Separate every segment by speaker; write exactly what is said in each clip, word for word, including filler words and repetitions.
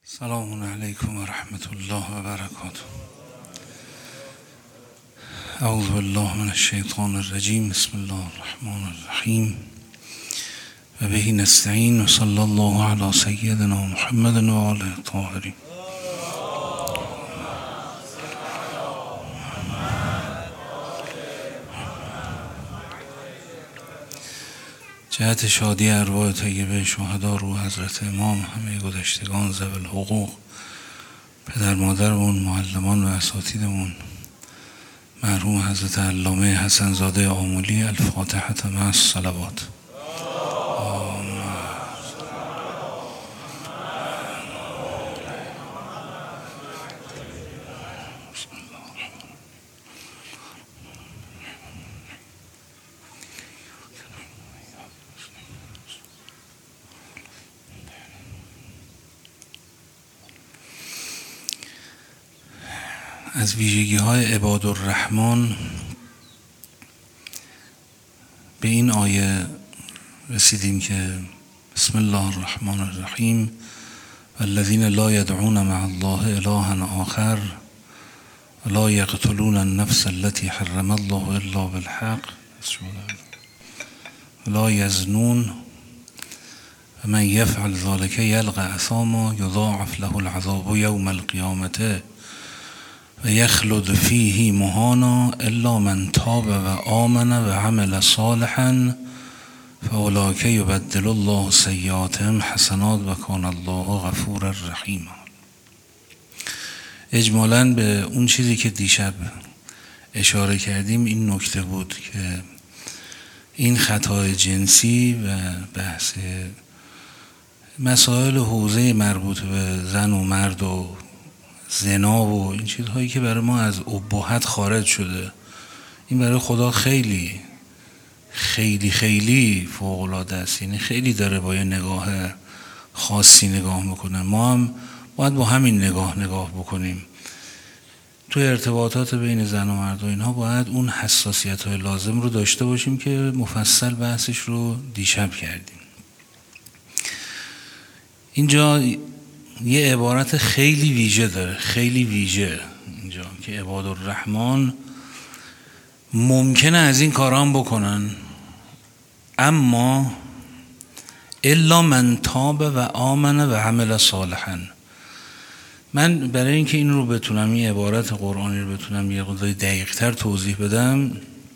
Speaker 1: سلام علیکم و رحمت الله و برکاته. اعوذ بالله من الشیطان الرجیم. بسم الله الرحمن الرحیم و به نستعین و صلی الله علی سیدنا محمد و آله الطاهرین. جهت شادی ارواح طیبه شهدا رو حضرت امام، همه گذشتگان ذوی الحقوق، پدر مادرمون، معلمان و اساتیدمون، مرحوم حضرت علامه حسن زاده آملی، الفاتحه مع الصلوات. از ویژگی های عباد الرحمن به این آیه رسیدیم که بسم الله الرحمن الرحیم والذین لا يدعون مع الله الها آخر ولا يقتلون النفس التي حرم الله الا بالحق ولا يزنون ومن يفعل ذلك يلقى اثاما يضاعف له العذاب يوم القيامة و یخلد فیه مهانا الا من تاب و آمن و عمل صالحا فاولئک یبدل الله سیئاتهم حسنات و کان الله غفورا رحیما. اجمالاً به اون چیزی که دیشب اشاره کردیم این نکته بود که این خطای جنسی و بحث مسائل حوزه مربوط به زن و مرد و زنا و این چیزهایی که برای ما از اباحت خارج شده، این برای خدا خیلی خیلی خیلی فوق‌العاده است. یعنی خیلی داره با یه نگاه خاصی نگاه میکنه. ما هم باید با همین نگاه نگاه بکنیم. توی ارتباطات بین زن و مرد و اینها باید اون حساسیت های لازم رو داشته باشیم که مفصل بحثش رو دیشب کردیم. اینجا یه عبارت خیلی ویژه داره، خیلی ویژه اینجا که عباد الرحمن ممکنه از این کارا هم بکنن، اما الا من تاب و آمن و عمل صالحا. من برای اینکه این رو بتونم، این عبارت قرآنی رو بتونم یه قدری دقیق تر توضیح بدم،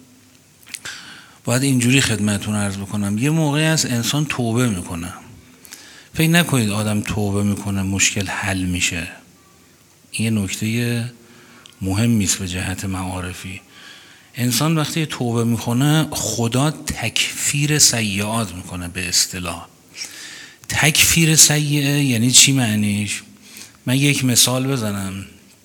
Speaker 1: باید اینجوری خدمتتون عرض بکنم. یه موقعی از انسان توبه میکنه. فکر نکنید آدم توبه میکنه مشکل حل میشه. این نکته مهمی است به جهت معارفی. انسان وقتی توبه میکنه خدا تکفیر سیئات میکنه. به اصطلاح تکفیر سیئه یعنی چی معنیش؟ من یک مثال بزنم.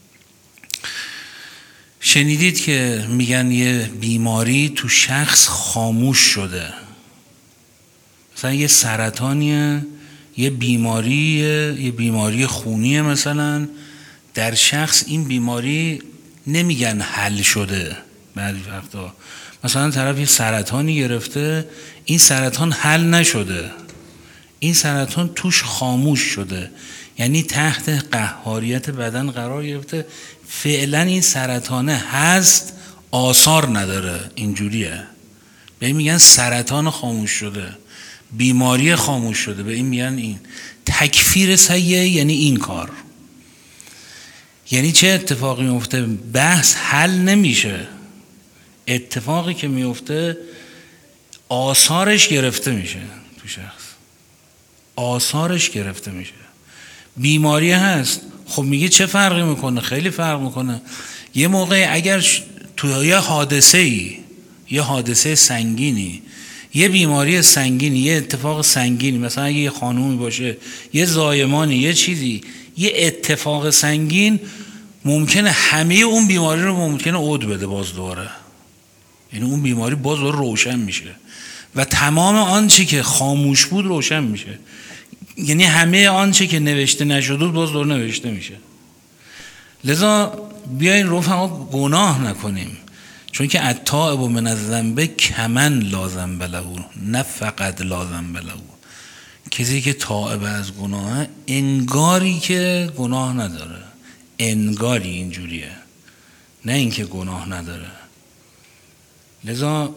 Speaker 1: شنیدید که میگن یه بیماری تو شخص خاموش شده، مثلا یه سرطانیه، یه بیماریه، یه بیماری خونیه مثلا در شخص، این بیماری نمیگن حل شده. بعضی وقتا مثلا طرف یه سرطانی گرفته، این سرطان حل نشده، این سرطان توش خاموش شده، یعنی تحت قهاریت بدن قرار گرفته. فعلا این سرطانه هست، آثار نداره. اینجوریه، به این میگن سرطان خاموش شده، بیماری خاموش شده، به این میگن این تکفیر سیئه. یعنی این کار، یعنی چه اتفاقی میفته؟ بحث حل نمیشه. اتفاقی که میفته آثارش گرفته میشه تو شخص، آثارش گرفته میشه. بیماری هست، خب میگه چه فرقی میکنه؟ خیلی فرق میکنه. یه موقع اگر تو یه حادثه ای، یه حادثه سنگینی، یه بیماری سنگینی، یه اتفاق سنگینی، مثلا اگه یه خانومی باشه، یه زایمانی، یه چیزی، یه اتفاق سنگین، ممکنه همه اون بیماری رو ممکنه عود بده باز دوره. یعنی اون بیماری باز دوره روشن میشه و تمام آنچه که خاموش بود روشن میشه. یعنی همه آنچه که نوشته نشده باز دوره نوشته میشه. لذا بیاین رفقا گناه نکنیم، چون که التائب من الذنب کمن لا ذنب له، نه فقط لا ذنب له. کسی که تائب از گناه انگاری که گناه نداره، انگاری اینجوریه، نه اینکه گناه نداره. لذا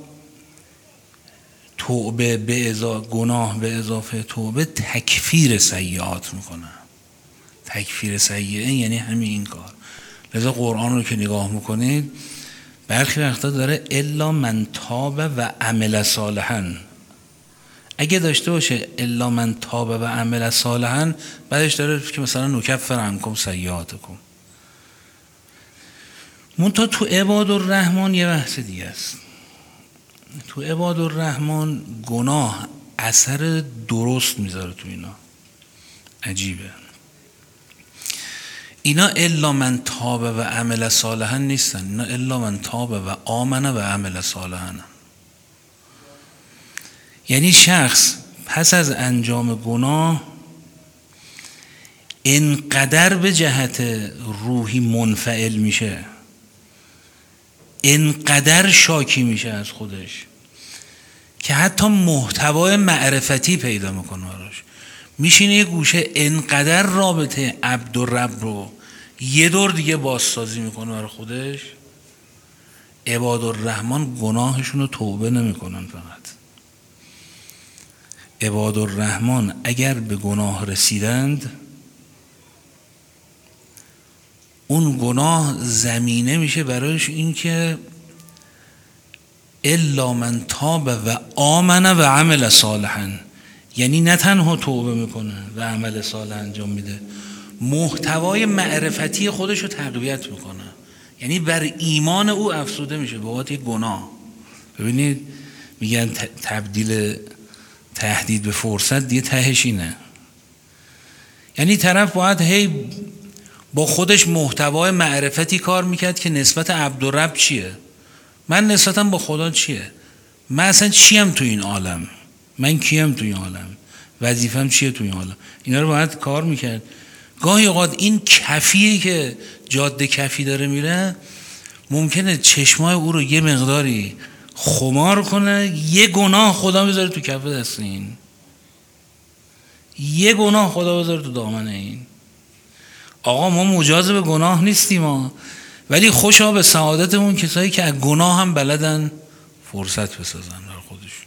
Speaker 1: توبه به اضافه گناه به اضافه توبه تکفیر سیئات میکنه. تکفیر سیئه یعنی همین این کار. لذا قرآن رو که نگاه میکنید برخی وقتا داره الا من تاب و عمل صالحا. اگه داشته باشه الا من تاب و عمل صالحا، بعدش داره که مثلا نکفر عنکم سیئاتکم. منتها تو عباد الرحمن یه بحث دیگه است. تو عباد الرحمن گناه اثر درست میذاره تو اینا. عجیبه. اینا الا من تاب و عمل صالحا نیستن، اینا الا من تاب و آمن و عمل صالحا. یعنی شخص پس از انجام گناه انقدر به جهت روحی منفعل میشه، انقدر شاکی میشه از خودش که حتی محتوای معرفتی پیدا میکنه براش. میشینه یه گوشه انقدر رابطه عبد و رب رو یه دور دیگه بازسازی میکنه برای خودش. عباد الرحمن گناهشون رو توبه نمیکنن. فقط عباد الرحمن اگر به گناه رسیدند، اون گناه زمینه میشه برایش این که الا من تاب و آمن و عمل صالحا. یعنی نه تنها توبه میکنه و عمل صالح انجام میده، محتوای معرفتی خودش رو تقویت میکنه. یعنی بر ایمان او افسوده میشه به واسطه گناه. ببینید میگن تبدیل تهدید به فرصت دیگه تهش اینه. یعنی طرف باید هی با خودش محتوای معرفتی کار میکرد که نسبت عبد و رب چیه، من نسبتم با خدا چیه، من اصلا چیم تو این عالم، من کیم تو این عالم، وظیفم چیه تو این عالم. اینا رو باید کار میکرد. گاهی اوقات این کفیه که جاده کفی داره میره، ممکنه چشمای او رو یه مقداری خمار کنه، یه گناه خدا بذاره تو کف دست این، یه گناه خدا بذاره تو دامن این. آقا ما مجاز به گناه نیستیم ها، ولی خوشا به سعادتمون کسایی که از گناه هم بلدن فرصت بسازن برای خودشون.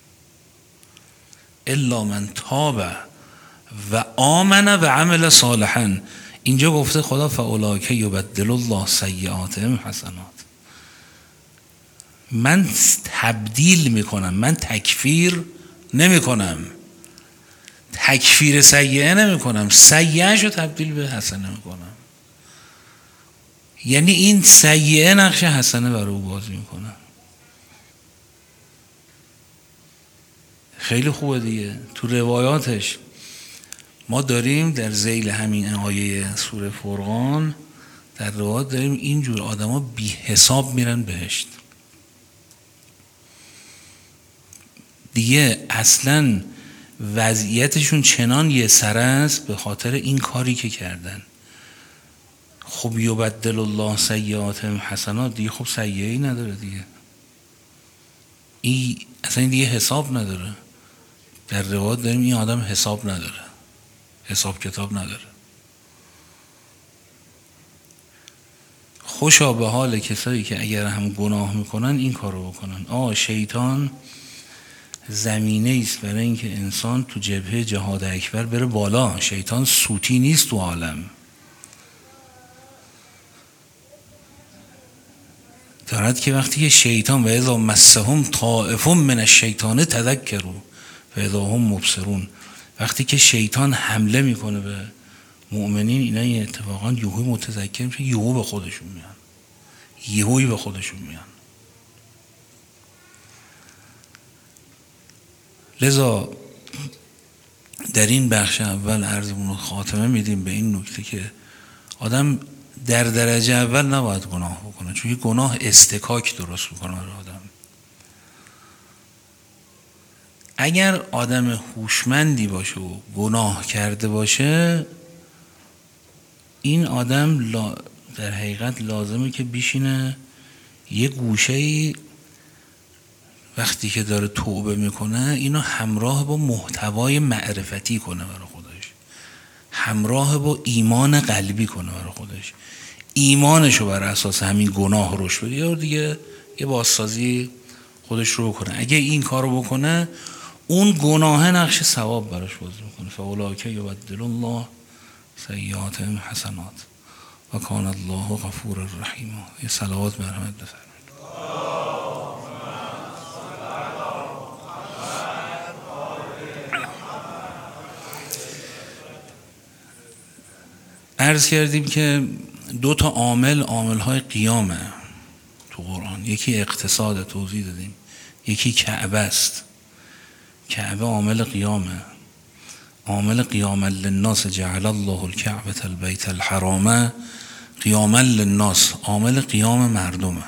Speaker 1: الا من تاب و آمن و عمل صالحا. اینجا گفته خدا فاولئک یبدل الله سیئاتهم حسنات. من تبدیل میکنم، من تکفیر نمیکنم، تکفیر سیئه نمیکنم، سیئه‌شو تبدیل به حسنه میکنم. یعنی این سیئه نقش حسنه برای او بازی میکنه. خیلی خوبه دیگه. تو روایاتش ما داریم در ذیل همین آیه سوره فرقان، در روایات داریم اینجور آدم ها بی حساب میرن بهشت. دیگه اصلا وضعیتشون چنان یه سره است به خاطر این کاری که کردن. خب یبدل الله سیئاتهم حسنات، دیگه خب سیئه‌ای نداره دیگه، این اصلا دیگه حساب نداره. در روایات داریم این آدم حساب نداره، حساب کتاب نداره. خوشا به حال کسایی که اگر هم گناه میکنن این کارو بکنن. آه شیطان زمینه است برای اینکه انسان تو جبهه جهاد اکبر بره بالا. شیطان سوتی نیست تو عالم. دارد که وقتی که شیطان و اذا مسهم طائف من الشیطان تذکروا و اذا هم مبصرون، وقتی که شیطان حمله میکنه به مؤمنین، اینا اتفاقا یهوی متذکر میشه، یهو به خودشون میان، یهویی به خودشون میان. لذا در این بخش اول عرضمون رو خاتمه میدیم به این نکته که آدم در درجه اول نباید گناه بکنه، چون گناه استکاک درست میکنه برای آدم. اگر آدم هوشمندی باشه و گناه کرده باشه، این آدم در حقیقت لازمه که بشینه یه گوشه‌ای وقتی که داره توبه میکنه اینو همراه با محتوای معرفتی کنه برای خودش، همراه با ایمان قلبی کنه برای خودش، ایمانشو بر اساس همین گناه روش بده یا دیگه یه بازسازی خودش رو بکنه. اگه این کارو بکنه اون گناه نقش ثواب براش بازی میکنه. فاولئک یبدل الله سیئاتهم حسنات و کان الله غفورا رحیما. یه صلوات مرحمت بفرمایید. عرض کردیم که دو تا عامل عامل‌های قیامه تو قرآن، یکی اقتصاد توضیح دادیم، یکی کعبه است. کعبه عامل قیامه، عامل قیام للناس جعل الله الکعبة البیت الحرام قیاما للناس، عامل قیام مردمه.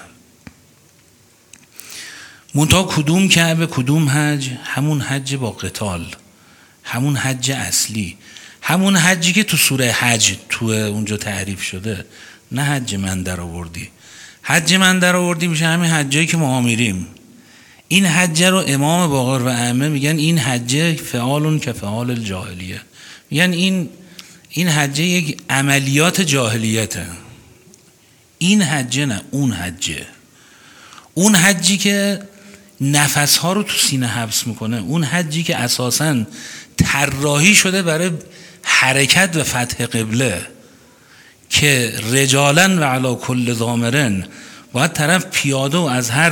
Speaker 1: منتها کدوم کعبه کدوم حج؟ همون حج با قتال، همون حج اصلی، همون حجی که تو سوره حج تو اونجا تعریف شده، نه حج من در آوردی. حج من در آوردی میشه همین حجایی که ما میریم. این حج رو امام باقر و ائمه میگن این حج فعالون که فعال الجاهلیه، میگن این این حج یک عملیات جاهلیته. این حج نه، اون حجه، اون حجی که نفس ها رو تو سینه حبس میکنه، اون حجی که اساساً طراحی شده برای حرکت و فتح قبله، که رجالاً و علی کل ضامرن باید طرف پیاده و از هر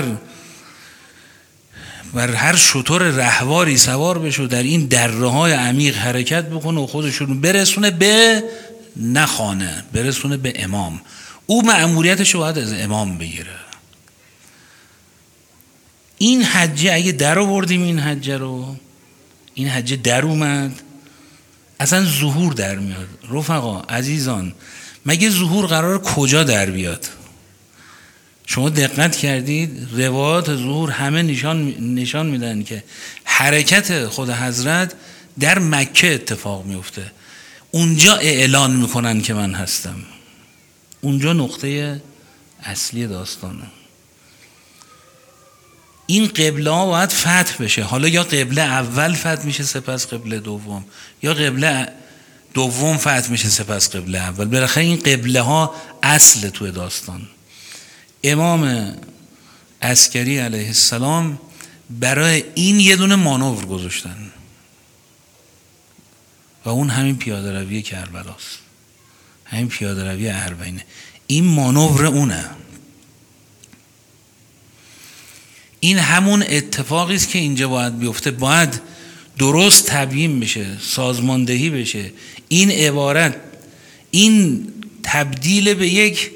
Speaker 1: بر هر شتر رهواری سوار بشه و در این دره‌های عمیق حرکت بکنه و خودشون برسونه به نخانه، برسونه به امام. او مأموریتش رو باید از امام بگیره. این حجه اگه در آوردیم، این حجه رو، این حجه در اومد، اصلا ظهور در میاد. رفقا عزیزان، مگه ظهور قرار کجا در بیاد؟ شما دقت کردید روایات ظهور همه نشان نشان میدن که حرکت خود حضرت در مکه اتفاق میفته. اونجا اعلان میکنن که من هستم، اونجا نقطه اصلی داستانه. این قبله ها باید فتح بشه. حالا یا قبله اول فتح میشه سپس قبله دوم، یا قبله دوم فتح میشه سپس قبله اول. بالاخره این قبله ها اصل توی داستان. امام عسکری علیه السلام برای این یه دونه مانور گذاشتن و اون همین پیاده روی کربلاست، همین پیاده روی اربعینه. این مانور اونه. این همون اتفاقی است که اینجا باید بیفته، باید درست تبیین بشه، سازماندهی بشه. این عبارت، این تبدیل به یک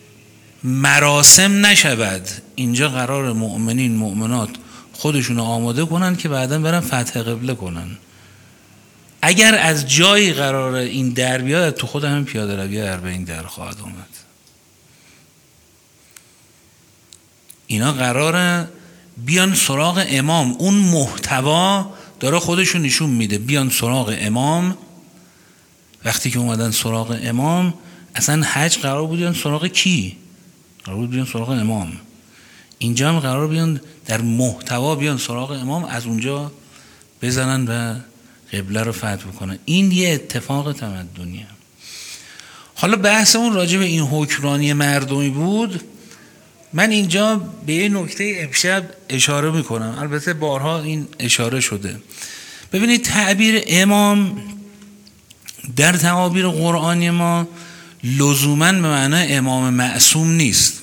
Speaker 1: مراسم نشود. اینجا قرار مؤمنین مؤمنات خودشون رو آماده کنن که بعداً برن فتح قبله کنن. اگر از جایی قرار این در بیاد، تو خود همین پیاده روی اربعین در خواهد آمد. اینا قراره بیان سراغ امام. اون محتوا داره خودشون نشون میده، بیان سراغ امام. وقتی که اومدن سراغ امام، اصلا حج قرار بود بیان سراغ کی؟ قرار بود بیان سراغ امام. اینجا هم قرار بیان در محتوا بیان سراغ امام، از اونجا بزنن و قبله رو فتح بکنن. این یه اتفاق تمدنیه. حالا بحثمون راجع به این حکمرانی مردمی بود. من اینجا به یه نکته امشب اشاره میکنم، البته بارها این اشاره شده. ببینید تعبیر امام در تعابیر قرآنی ما لزوماً به معنای امام معصوم نیست،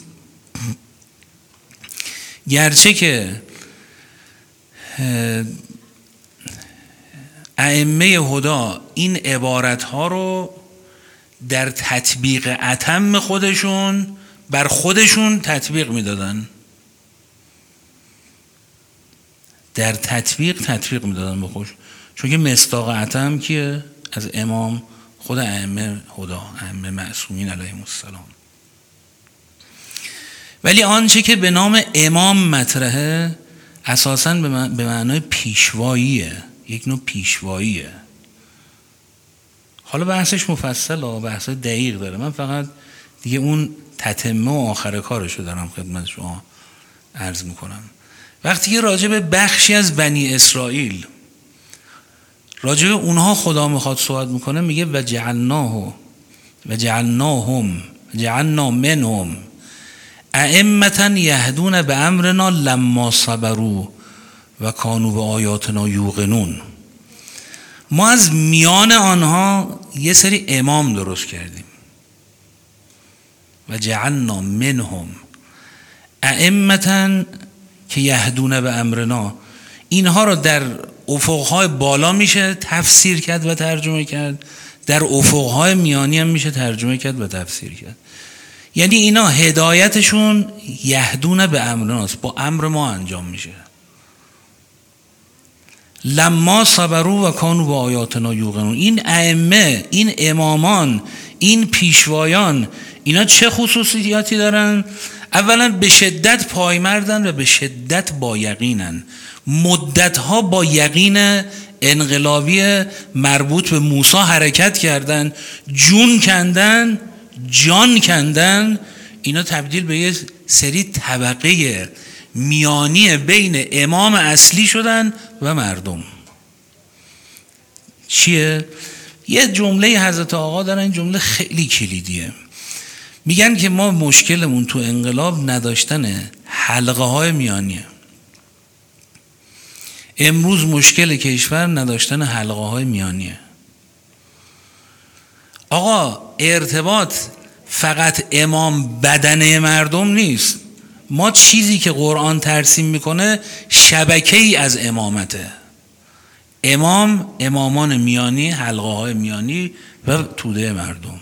Speaker 1: گرچه که ائمه هدا این عبارتها رو در تطبیق اتم خودشون بر خودشون تطبیق میدادن، در تطبیق تطبیق میدادن به خودشون، چون که مصداق اتم کیه؟ از امام خود ائمه هدا، ائمه معصومین علیهم السلام. ولی آنچه که به نام امام مطرحه اساساً به معنای پیشواییه، یک نوع پیشواییه. حالا بحثش مفصل و بحث دقیق داره، من فقط دیگه اون تتمه و آخر کارشو دارم خدمت شما عرض میکنم. وقتی که راجع به بخشی از بنی اسرائیل، راجع به اونها خدا میخواد صحبت میکنه، میگه و جعلناه و جعلناهم جعلنا منهم ائمة یهدون به امرنا لما صبروا و کانوا به آیاتنا یوقنون. ما از میان آنها یه سری امام درست کردیم. و جعلنا منهم ائمة که یهدون به امرنا، اینها رو در افقهای بالا میشه تفسیر کرد و ترجمه کرد، در افقهای میانی هم میشه ترجمه کرد و تفسیر کرد. یعنی اینا هدایتشون یهدون به امرناست، با امر ما انجام میشه. لما صبروا و کانوا به آیاتنا یوقنون. این ائمه، این امامان، این پیشوایان، اینا چه خصوصیاتی دارن؟ اولا به شدت پایمردن و به شدت با یقینن. مدتها با یقین انقلابی مربوط به موسی حرکت کردن، جون کندن، جان کندن. اینا تبدیل به یه سری طبقه میانی بین امام اصلی شدن و مردم. چیه؟ یه جمله حضرت آقا دارن، این جمله خیلی کلیدیه. میگن که ما مشکلمون تو انقلاب نداشتن حلقه های میانیه. امروز مشکل کشور نداشتن حلقه های میانیه. آقا ارتباط فقط امام بدنه مردم نیست. ما چیزی که قرآن ترسیم میکنه شبکه‌ای از امامته. امام، امامان میانی، حلقه های میانی و توده مردم.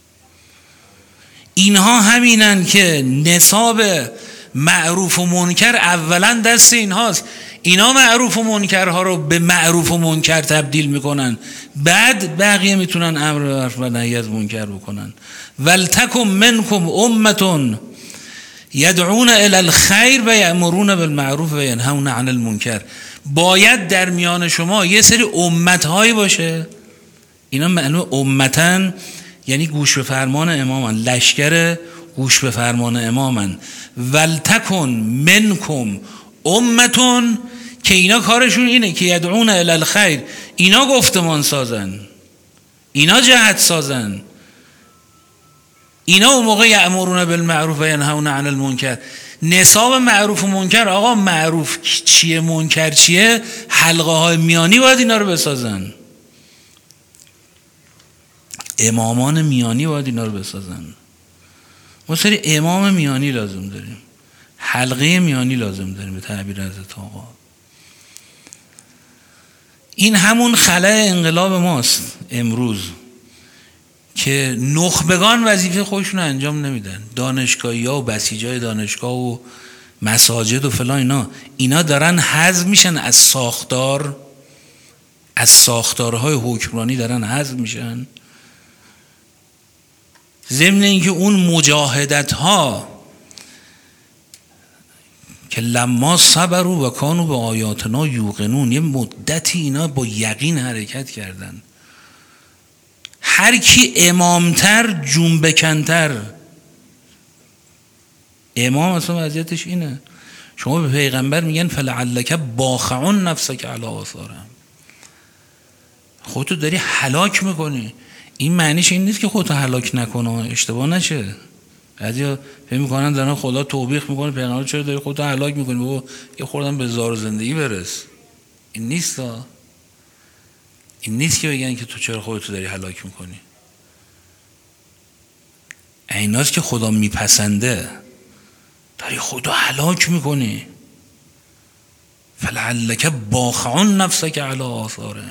Speaker 1: اینها همینن که نصاب معروف و منکر اولا دست اینهاست. اینا معروف و منکرها رو به معروف و منکر تبدیل میکنن، بعد بقیه میتونن امر به معروف و نهی از منکر بکنن. ولتکن منکم امة یدعون الی الخیر و یأمرون بالمعروف و ینهون عن المنکر. باید در میان شما یه سری امت‌هایی باشه. اینا معنی امتن یعنی گوش به فرمان امامن، لشکر گوش به فرمان امامن. ولتکن منکم امتون، که اینا کارشون اینه که یدعون الی الخیر، اینا گفتمان سازن، اینا جهت سازن، اینا اون موقع یأمرون بالمعروف و ینهون عن المنکر. نصاب معروف و منکر، آقا معروف چیه منکر چیه، حلقه های میانی باید اینا رو بسازن. امامان میانی باید اینا رو بسازن. ما سری امام میانی لازم داریم، حلقه میانی لازم داریم به تعبیر حضرت آقا. این همون خلأ انقلاب ماست امروز که نخبگان وظیفه خودشون انجام نمیدن. دانشگاهی ها و بسیجای دانشگاه و مساجد و فلان، اینا اینا دارن حذف میشن از ساختار، از ساختارهای حکمرانی دارن حذف میشن. ضمن اینکه اون مجاهدت ها که لما صبروا و کانوا به آیاتنا یوقنون، یه مدتی اینا با یقین حرکت کردن. هر کی امامتر جون بکنتر. امام اصلا وضعیتش اینه. شما به پیغمبر میگن فلعلک باخعون نفسک علی آثارهم، خودتو داری هلاک میکنی. این معنیش این نیست که خودتو هلاک نکنه، اشتباه نشه. بعضیا فکر میکنن دارن خدا توبیخ میکنه پیغمبر چرا داری خودتو هلاک میکنی، بابا یه خوردن به زار زندگی برس. این نیست ها. این نیست که بگن که تو چرا خودتو داری هلاک میکنی. ایناست که خدا میپسنده، داری خودتو هلاک میکنی. فلعلک باخعون نفسک علی آثارهم.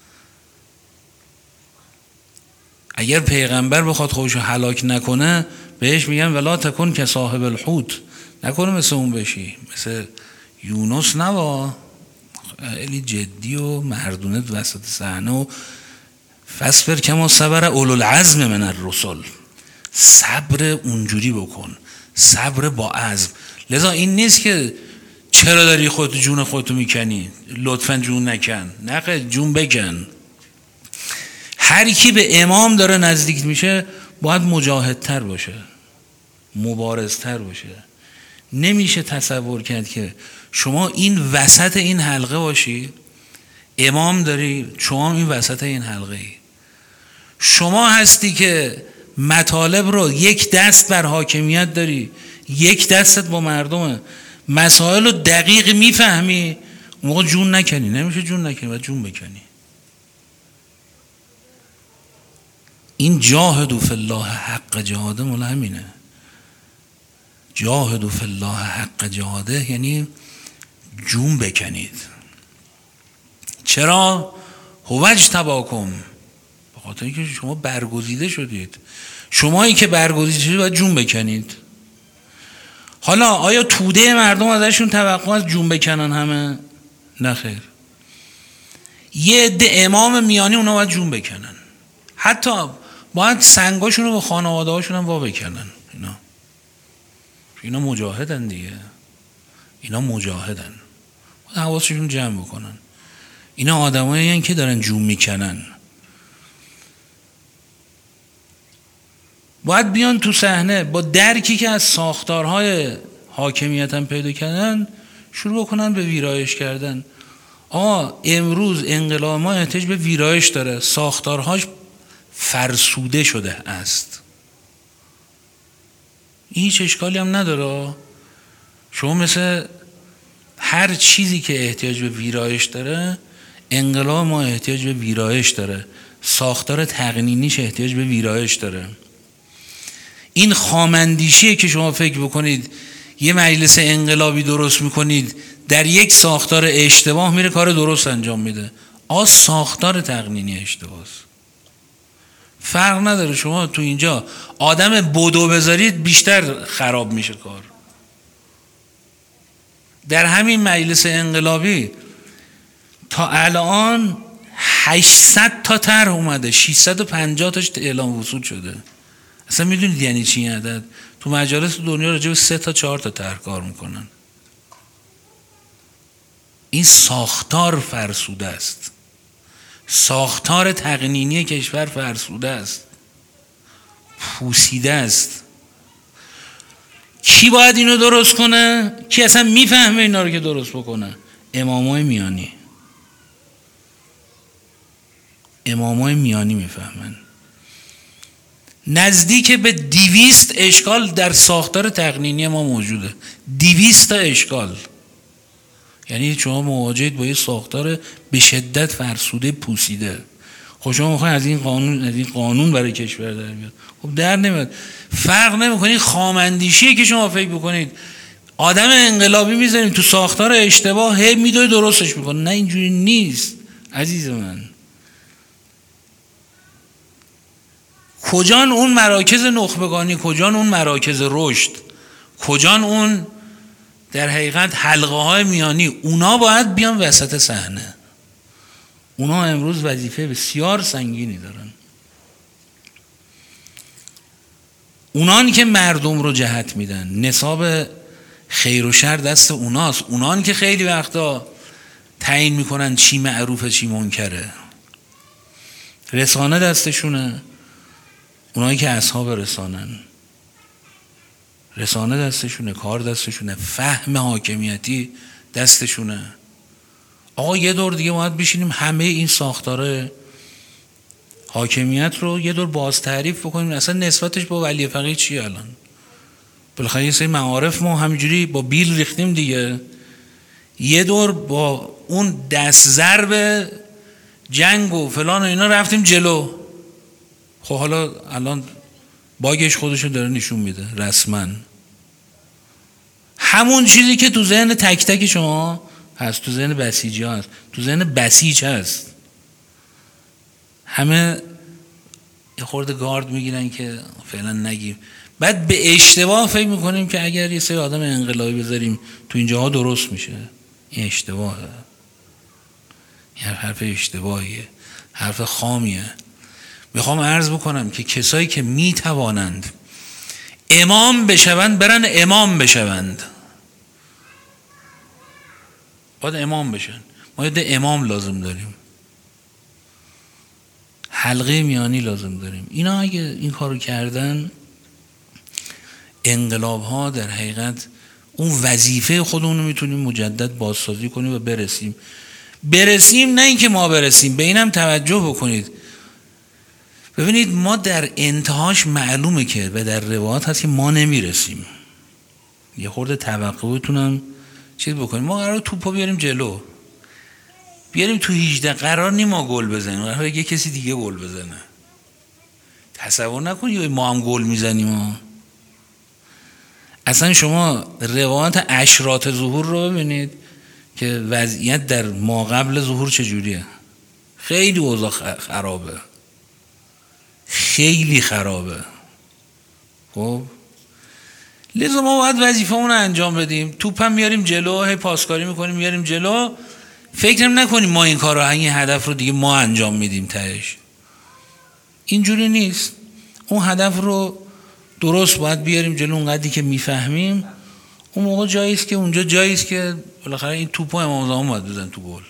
Speaker 1: اگر پیغمبر بخواد خودشو هلاک نکنه بهش میگن ولا تکن که صاحب الحوت، نکنه مثل اون بشی، مثل یونس نبا. خیلی جدی و مردونه وسط صحنه و فاصبر کما صبر اولو العزم من الرسل. صبر اونجوری بکن، صبر با عزم. لذا این نیست که چرا داری خودت جون خودتو میکنی، لطفا جون نکن. نه، جون بکن. هر کی به امام داره نزدیک میشه باید مجاهدتر باشه، مبارزتر باشه. نمیشه تصور کرد که شما این وسط این حلقه باشی، امام داری، شما این وسط این حلقه ای، شما هستی که مطالب رو یک دست بر حاکمیت داری، یک دستت با مردمه، مسائل رو دقیق میفهمی، اون موقع جون نکنی. نمیشه جون نکنی، باید جون بکنی. این جاهدوا فی الله حق جهاده مال همینه. جاهدوا فی الله حق جهاده یعنی جون بکنید. چرا؟ هو اجتباکم، به خاطر اینکه شما برگزیده شدید. شمایی که برگزیده شدید باید جون بکنید. حالا آیا توده مردم ازشون توقع از جون بکنن همه؟ نه خیر. یه عده امام میانی اونا باید جون بکنن، حتی باید سنگاشون رو به خانواده هاشون هم وا بکنن. اینا اینا مجاهدن دیگه، اینا مجاهدن، باید حواسشون جمع بکنن. اینا آدمایی هستن که دارن جون میکنن، باید بیان تو صحنه با درکی که از ساختارهای حاکمیت هم پیدا کردن شروع بکنن به ویرایش کردن. آقا امروز انقلاب ما احتیاج به ویرایش داره، ساختارهاش فرسوده شده است. هیچ اشکالی هم نداره. شما مثل هر چیزی که احتیاج به ویرایش داره، انقلاب ما احتیاج به ویرایش داره، ساختار تقنینیش احتیاج به ویرایش داره. این خامندیشیه که شما فکر بکنید یه مجلس انقلابی درست میکنید، در یک ساختار اشتباه میره کار درست انجام میده. آ ساختار تقنینی اشتباهست، فرق نداره. شما تو اینجا آدم بدو بذارید بیشتر خراب میشه کار. در همین مجلس انقلابی تا الان هشتصد تا طرح اومده، ششصد و پنجاه تاش اعلام وصول شده. اصلا میدونید یعنی چی این عدد؟ تو مجالس دنیا راجع به سه تا چهار تا طرح کار میکنن. این ساختار فرسوده است، ساختار تقنینی کشور فرسوده است، پوسیده است. کی باید اینو درست کنه؟ کی اصلا میفهمه اینا رو که درست بکنه؟ امامای میانی. امامای میانی میفهمن. نزدیک به دویست اشکال در ساختار تقنینی ما موجوده. دویست تا اشکال. یعنی شما مواجهید با یه ساختار به شدت فرسوده، پوسیده. خب شما میخواین از این قانون از این قانون برای کشور در بیاد، خب در نمیاد. فرق نمیکنه. خامندیشیه که شما فکر بکنید آدم انقلابی میذاریم تو ساختار اشتباه، هی میدوه درستش میکنه. نه اینجوری نیست عزیز من. کجان اون مراکز نخبگانی، کجان اون مراکز رشد، کجان اون در حقیقت حلقه های میانی؟ اونا باید بیان وسط صحنه. اونا امروز وظیفه بسیار سنگینی دارن. اونان که مردم رو جهت میدن، نصاب خیر و شر دست اوناست. اونان که خیلی وقتا تعیین میکنن چی معروفه چی منکره. رسانه دستشونه، اونایی که اصحاب رسانن، رسانه دستشونه، کار دستشونه، فهم حاکمیتی دستشونه. آقا یه دور دیگه باید بشینیم همه این ساختار حاکمیت رو یه دور باز تعریف بکنیم. اصلا نسبتش با ولی فقیه چیه الان؟ بالاخره یه سری معارف ما همینجوری با بیل ریختیم دیگه. یه دور با اون دست ضرب جنگ و فلان و اینا رفتیم جلو. خب حالا الان باگش خودشو داره نشون میده رسما. همون چیزی که تو ذهن تک تک شما هست، تو ذهن بسیجی هست، تو ذهن بسیج هست. همه یه خورده گارد میگیرن که فعلا نگیم. بعد به اشتباه فکر میکنیم که اگر یه سری آدم انقلابی بذاریم تو اینجاها درست میشه. این اشتباهه. این حرف اشتباهیه، حرف خامیه. میخوام عرض بکنم که کسایی که میتوانند امام بشوند برن امام بشوند. باید امام بشن. ما یه امام لازم داریم، حلقه میانی لازم داریم. اینا اگه این کارو کردن، انقلاب ها در حقیقت اون وظیفه خودمون رو میتونیم مجدد بازسازی کنیم و برسیم برسیم نه اینکه ما برسیم. به اینم توجه بکنید. ببینید ما در انتهاش معلومه که و در روایات هست که ما نمیرسیم. یه خورده توقعتونم چیز بکنیم. ما قرار توپو بیاریم جلو، بیاریم تو هجده، قرار نیم ما گل بزنیم، قرار یه کسی دیگه گل بزنه. تصور نکنید ما هم گل میزنیم. اصلا شما روایات اشراط ظهور رو ببینید که وضعیت در ما قبل ظهور چجوریه. خیلی اوضاع خرابه، خیلی خرابه. خب لذا ما باید وظیفه اون رو انجام بدیم. توپ هم میاریم جلو، هی پاسکاری میکنیم میاریم جلو. فکر نکنیم ما این کار رو، این هدف رو دیگه ما انجام میدیم تهش. اینجوری نیست. اون هدف رو درست باید بیاریم جلو اونقدری که میفهمیم. اون موقع جاییست که اونجا جاییست که بالاخره این توپو امام زمان باید بزن تو گل.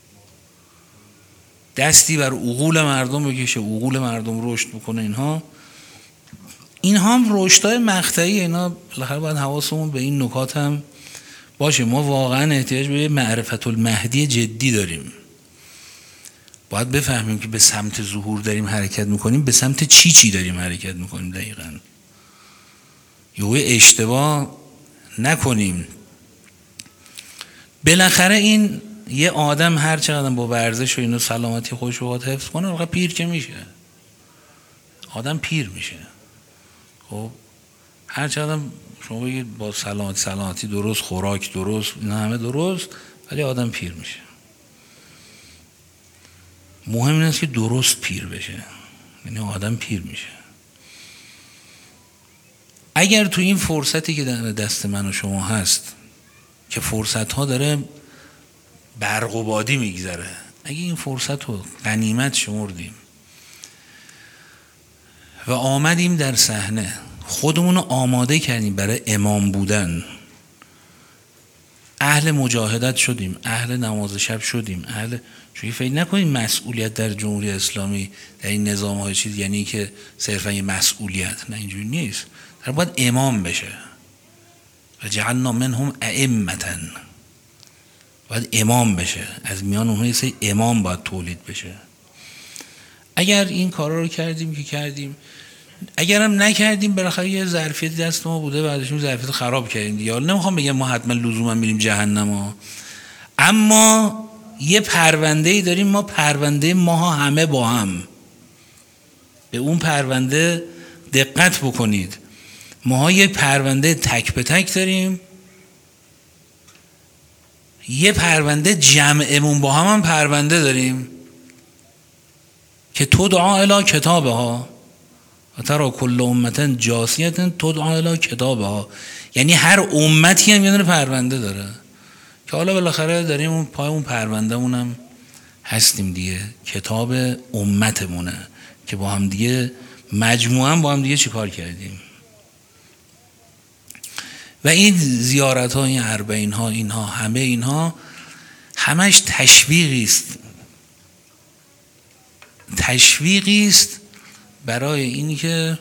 Speaker 1: دستی بر عقول مردم بکشه، عقول مردم رشد بکنه. اینها اینها هم رشدهای مقطعی. اینا بالاخره باید حواسمون به این نکات هم باشه. ما واقعا احتیاج به معرفت المهدی جدی داریم. باید بفهمیم که به سمت ظهور داریم حرکت میکنیم، به سمت چی چی داریم حرکت میکنیم دقیقاً. یه اشتباه نکنیم. بالاخره این یه آدم هر چقدر با ورزش و اینو سلامتی خودش رو باید حفظ کنه، واقعا پیر که میشه. آدم پیر میشه. خب هر چقدر شما بگید با سلامتی سلامتی درست، خوراک درست، اینا همه درست، ولی آدم پیر میشه. مهم اینه که درست پیر بشه. یعنی آدم پیر میشه. اگر تو این فرصتی که در دست من و شما هست که فرصت ها داره برق و بادی میگذره، اگه این فرصت رو غنیمت شمردیم و آمدیم در صحنه، خودمون رو آماده کردیم برای امام بودن، اهل مجاهدت شدیم، اهل نماز شب شدیم، اهل چون فکر نکنید مسئولیت در جمهوری اسلامی در این نظام های چیز یعنی که صرفا یه مسئولیت، نه اینجوری نیست. در باید امام بشه. و جعلنا منهم ائمة، باید امام بشه. از میان اونها یه سری امام باید تولید بشه. اگر این کارا رو کردیم که کردیم، اگرم نکردیم بالاخره یه ظرفیت دست ما بوده، بعدش اون ظرفیت خراب کردیم دیگه. حالا نمیخوام بگم ما حتما لزوما میریم جهنم ها. اما یه پرونده‌ای داریم ما، پرونده ماها همه با هم. به اون پرونده دقت بکنید. ماها یه پرونده تک به تک داریم، یه پرونده جمعمون با هم هم پرونده داریم که تدعا الی کتابها و ترى کل امة جاثیة تدعا الی کتابها. یعنی هر امتی هم یه دونه پرونده داره که حالا بالاخره داریم اون پای اون پروندهمون هم هستیم دیگه. کتاب امتمونه که با هم دیگه مجموعاً با هم دیگه چی کار کردیم. و این زیارت ها، این اربعین ها، اینها همه اینها همش تشویقی است، تشویقی است برای اینی که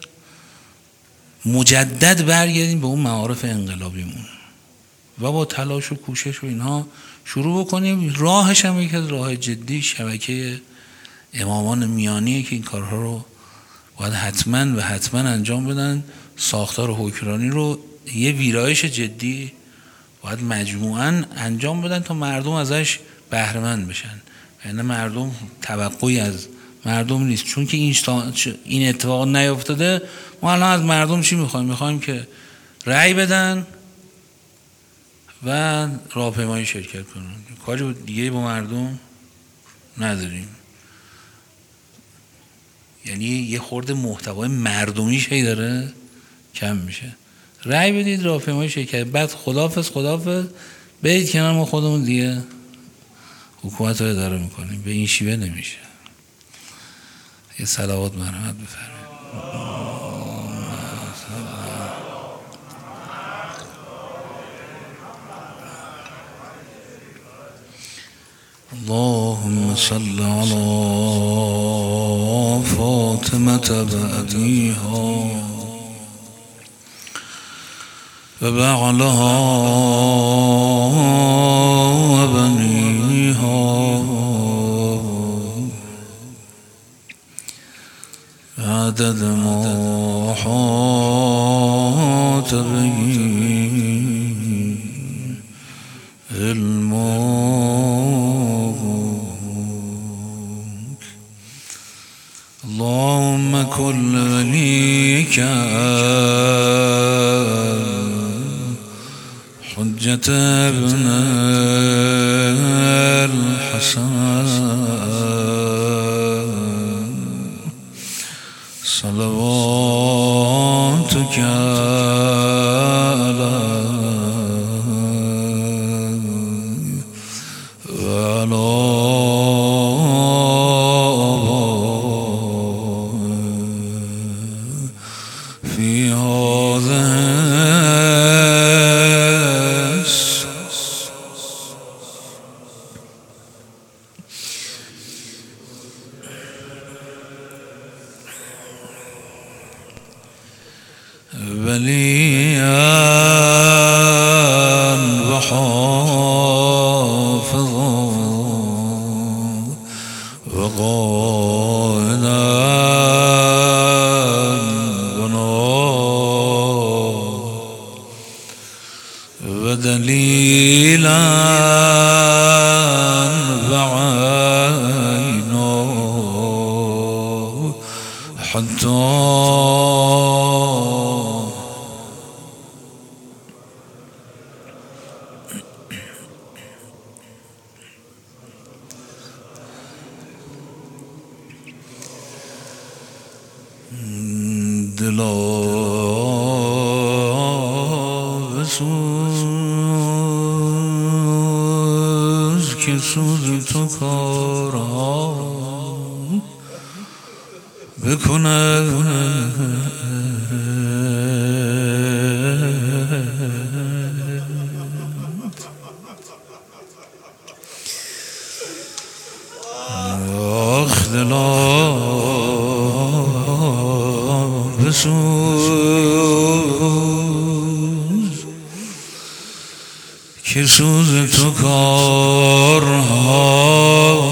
Speaker 1: مجدد برگردیم به اون معارف انقلابیمون و با تلاش و کوشش و اینها شروع بکنیم. راهش هم یک از راه جدی شبکه امامان میانیه که این کارها رو باید حتما و حتما انجام بدن. ساختار حکمرانی رو یه ویرایش جدی باید مجموعاً انجام بدن تا مردم ازش بهره مند بشن. یعنی مردم توقعی از مردم نیست. چون که این این اتفاق نیفتاده، ما الان از مردم چی میخوایم؟ میخوایم که رأی بدن و راهپیمایی شرکت کنن. کاری دیگه با مردم نداریم. یعنی یه خورده محتوای مردمیش هی داره کم میشه. رأی بدید، راهپیمایی شرکت، بعد خداحافظ خداحافظ برید کنار، ما خودمون دیگه حکومت رو اداره میکنیم. به این شیوه نمیشه. یه صلوات مرحمت بفرمایید. اللهم صل على فاطمة بأبيها وبعلها وبنيها عدد ما حاط به علمك. اللهم كل وليك حجة ابن الحسن صلواتك عليه وعلى آبائه في هذا وليا وحافظا وقائدا ودليلا وعينا حتى دلا بسوز که سوز تو کارها بکنه آخ دلا بسوز که سوز تو کارها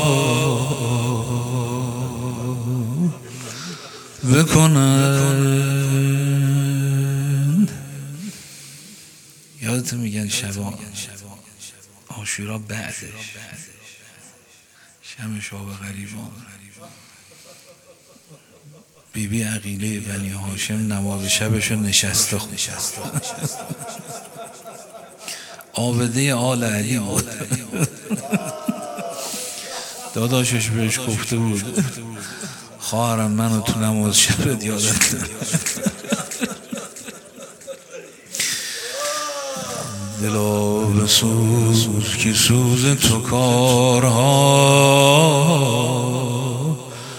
Speaker 1: بکنند. یادتون میگن شبا عاشورا بعدش شم شاب غریبان بی بی عقیله بنی هاشم نماز شبشو نشسته خود عابده آل علی بود. داداشش بهش گفته بود خواهرم منو تو نماز شبت یادت نه. دلا بسوز که سوز تو کارها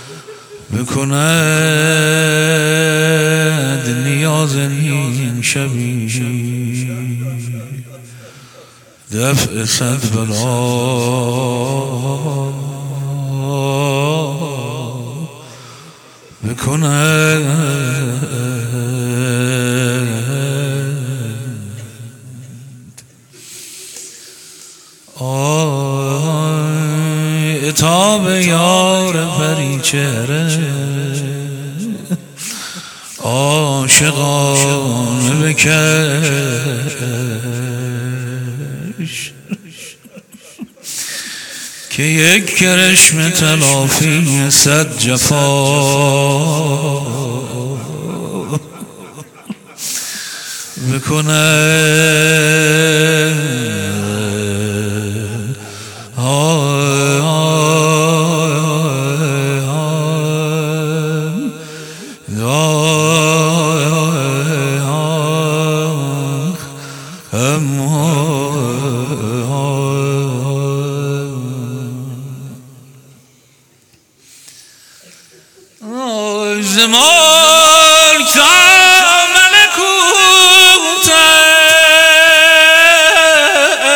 Speaker 1: بکند نیاز نیم شبی دفع صد بلا بکند آی اتاب یار پری چهره عاشقان بکش که یک کرشم تلافی صد جفا بکنه. زمال که ملکوت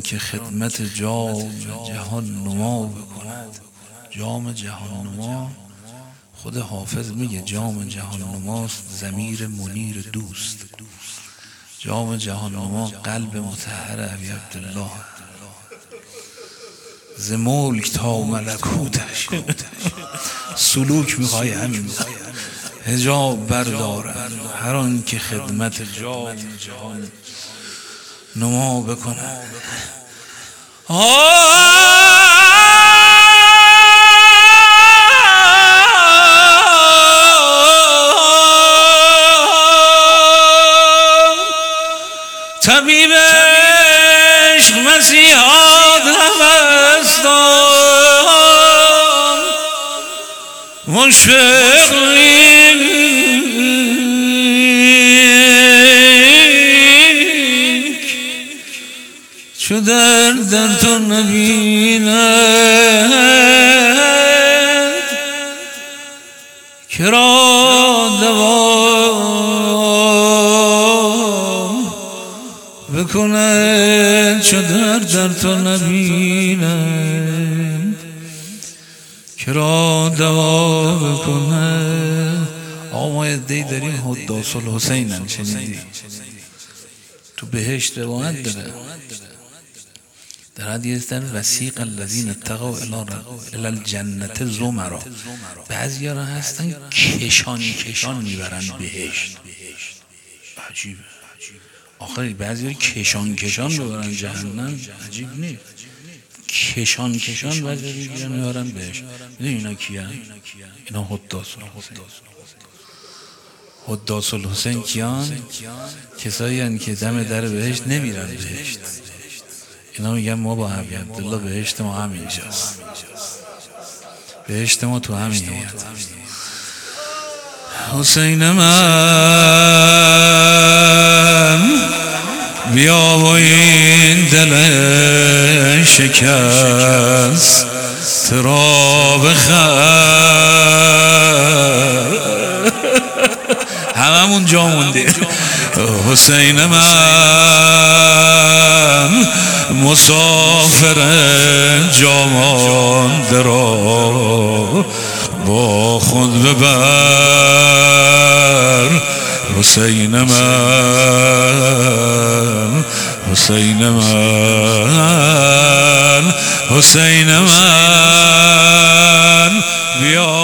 Speaker 1: که خدمت جام جهان نما بکند. جام جهان نما خود حافظ میگه جام جهان نماست ضمیر منیر دوست. جام جهان نما قلب مطهر ابی عبدالله، ز ملک تا ملکوتش سلوک میخوای همین حجاب بردارد هر آن که خدمت جام جهان نما بکنه. طبیب عشق مسیحا دمستان مشفق لیک چو در در تو نبیند کرا دوا بکنه چو در در تو نبیند کرا دوا بکنه. آقا ما دی داریم حداث الحسینن، شنیدی؟ تو بهشت روایت داره در حدیث در وسیق الذین اتقوا الی الجنت زمرا. بعضی ها هستن کشان کشان میبرن بهشت. عجیبه. آخری بعضی ها کشان کشان ببرن جهنم، عجیب نیست؟ کشان کشان بعضی ها بگیرن میبرن بهشت. اینا کیان؟ اینا حداث حداث الحسین کیان؟ کسایی هستند که دم در بهشت نمیرن بهشت. اینا میگن ما با ابی عبدالله بهشت ما همینجاست، بهشت ما تو همین هیئت. حسین من بیا و این دل شکست ترا بخر. هممون جا موندیم. حسین من مسافر جا مانده را با خود ببر. حسین من حسین من حسین من بیا